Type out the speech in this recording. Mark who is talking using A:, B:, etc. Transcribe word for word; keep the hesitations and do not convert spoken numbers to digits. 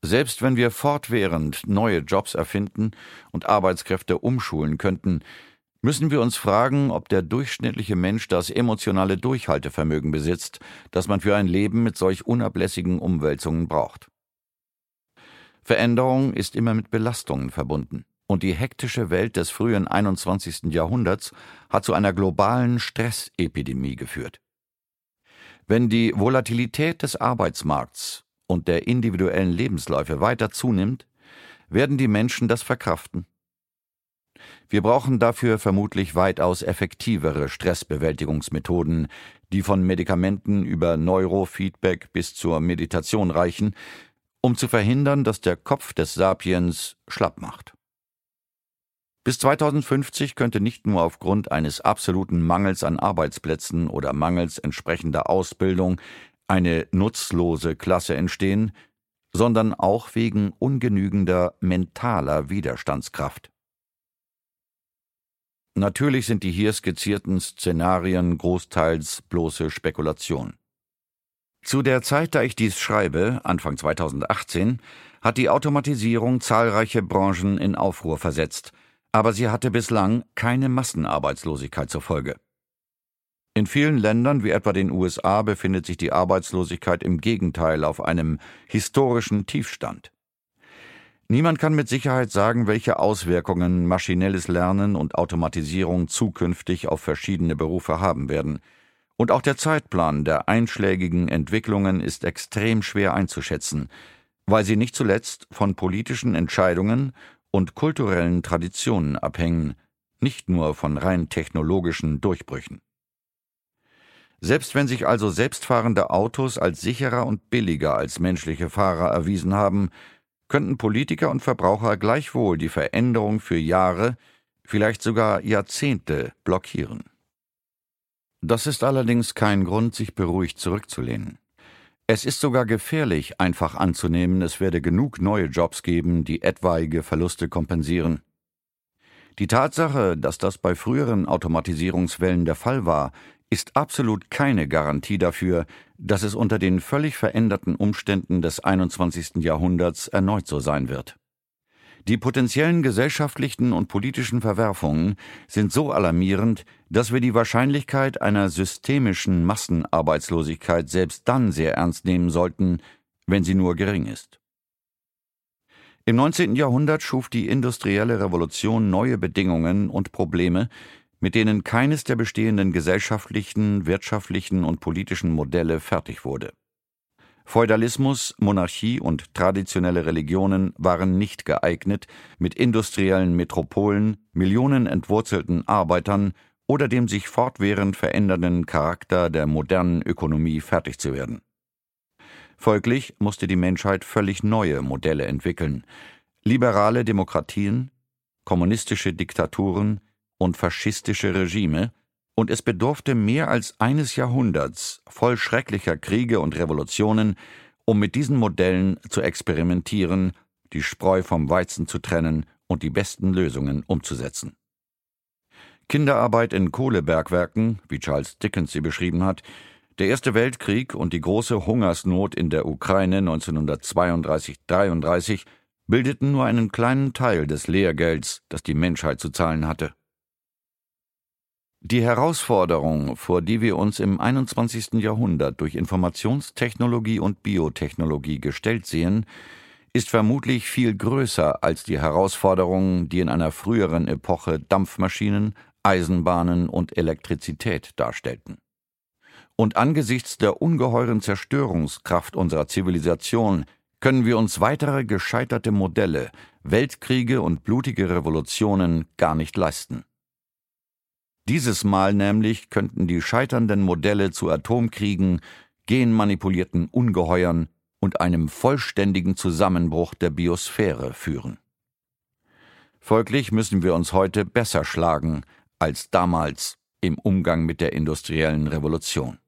A: Selbst wenn wir fortwährend neue Jobs erfinden und Arbeitskräfte umschulen könnten, müssen wir uns fragen, ob der durchschnittliche Mensch das emotionale Durchhaltevermögen besitzt, das man für ein Leben mit solch unablässigen Umwälzungen braucht. Veränderung ist immer mit Belastungen verbunden, und die hektische Welt des frühen einundzwanzigsten Jahrhunderts hat zu einer globalen Stressepidemie geführt. Wenn die Volatilität des Arbeitsmarkts und der individuellen Lebensläufe weiter zunimmt, werden die Menschen das verkraften. Wir brauchen dafür vermutlich weitaus effektivere Stressbewältigungsmethoden, die von Medikamenten über Neurofeedback bis zur Meditation reichen, um zu verhindern, dass der Kopf des Sapiens schlapp macht. Bis zweitausendfünfzig könnte nicht nur aufgrund eines absoluten Mangels an Arbeitsplätzen oder mangels entsprechender Ausbildung eine nutzlose Klasse entstehen, sondern auch wegen ungenügender mentaler Widerstandskraft. Natürlich sind die hier skizzierten Szenarien großteils bloße Spekulation. Zu der Zeit, da ich dies schreibe, Anfang zweitausendachtzehn, hat die Automatisierung zahlreiche Branchen in Aufruhr versetzt, aber sie hatte bislang keine Massenarbeitslosigkeit zur Folge. In vielen Ländern, wie etwa den U S A, befindet sich die Arbeitslosigkeit im Gegenteil auf einem historischen Tiefstand. Niemand kann mit Sicherheit sagen, welche Auswirkungen maschinelles Lernen und Automatisierung zukünftig auf verschiedene Berufe haben werden. Und auch der Zeitplan der einschlägigen Entwicklungen ist extrem schwer einzuschätzen, weil sie nicht zuletzt von politischen Entscheidungen und kulturellen Traditionen abhängen, nicht nur von rein technologischen Durchbrüchen. Selbst wenn sich also selbstfahrende Autos als sicherer und billiger als menschliche Fahrer erwiesen haben, könnten Politiker und Verbraucher gleichwohl die Veränderung für Jahre, vielleicht sogar Jahrzehnte blockieren. Das ist allerdings kein Grund, sich beruhigt zurückzulehnen. Es ist sogar gefährlich, einfach anzunehmen, es werde genug neue Jobs geben, die etwaige Verluste kompensieren. Die Tatsache, dass das bei früheren Automatisierungswellen der Fall war, ist absolut keine Garantie dafür, dass es unter den völlig veränderten Umständen des einundzwanzigsten Jahrhunderts erneut so sein wird. Die potenziellen gesellschaftlichen und politischen Verwerfungen sind so alarmierend, dass wir die Wahrscheinlichkeit einer systemischen Massenarbeitslosigkeit selbst dann sehr ernst nehmen sollten, wenn sie nur gering ist. Im neunzehnten Jahrhundert schuf die industrielle Revolution neue Bedingungen und Probleme, mit denen keines der bestehenden gesellschaftlichen, wirtschaftlichen und politischen Modelle fertig wurde. Feudalismus, Monarchie und traditionelle Religionen waren nicht geeignet, mit industriellen Metropolen, Millionen entwurzelten Arbeitern oder dem sich fortwährend verändernden Charakter der modernen Ökonomie fertig zu werden. Folglich musste die Menschheit völlig neue Modelle entwickeln: liberale Demokratien, kommunistische Diktaturen und faschistische Regime, und es bedurfte mehr als eines Jahrhunderts voll schrecklicher Kriege und Revolutionen, um mit diesen Modellen zu experimentieren, die Spreu vom Weizen zu trennen und die besten Lösungen umzusetzen. Kinderarbeit in Kohlebergwerken, wie Charles Dickens sie beschrieben hat, der Erste Weltkrieg und die große Hungersnot in der Ukraine neunzehnhundertzweiunddreißig dreiunddreißig bildeten nur einen kleinen Teil des Lehrgelds, das die Menschheit zu zahlen hatte. Die Herausforderung, vor die wir uns im einundzwanzigsten Jahrhundert durch Informationstechnologie und Biotechnologie gestellt sehen, ist vermutlich viel größer als die Herausforderungen, die in einer früheren Epoche Dampfmaschinen, Eisenbahnen und Elektrizität darstellten. Und angesichts der ungeheuren Zerstörungskraft unserer Zivilisation können wir uns weitere gescheiterte Modelle, Weltkriege und blutige Revolutionen gar nicht leisten. Dieses Mal nämlich könnten die scheiternden Modelle zu Atomkriegen, genmanipulierten Ungeheuern und einem vollständigen Zusammenbruch der Biosphäre führen. Folglich müssen wir uns heute besser schlagen als damals im Umgang mit der industriellen Revolution.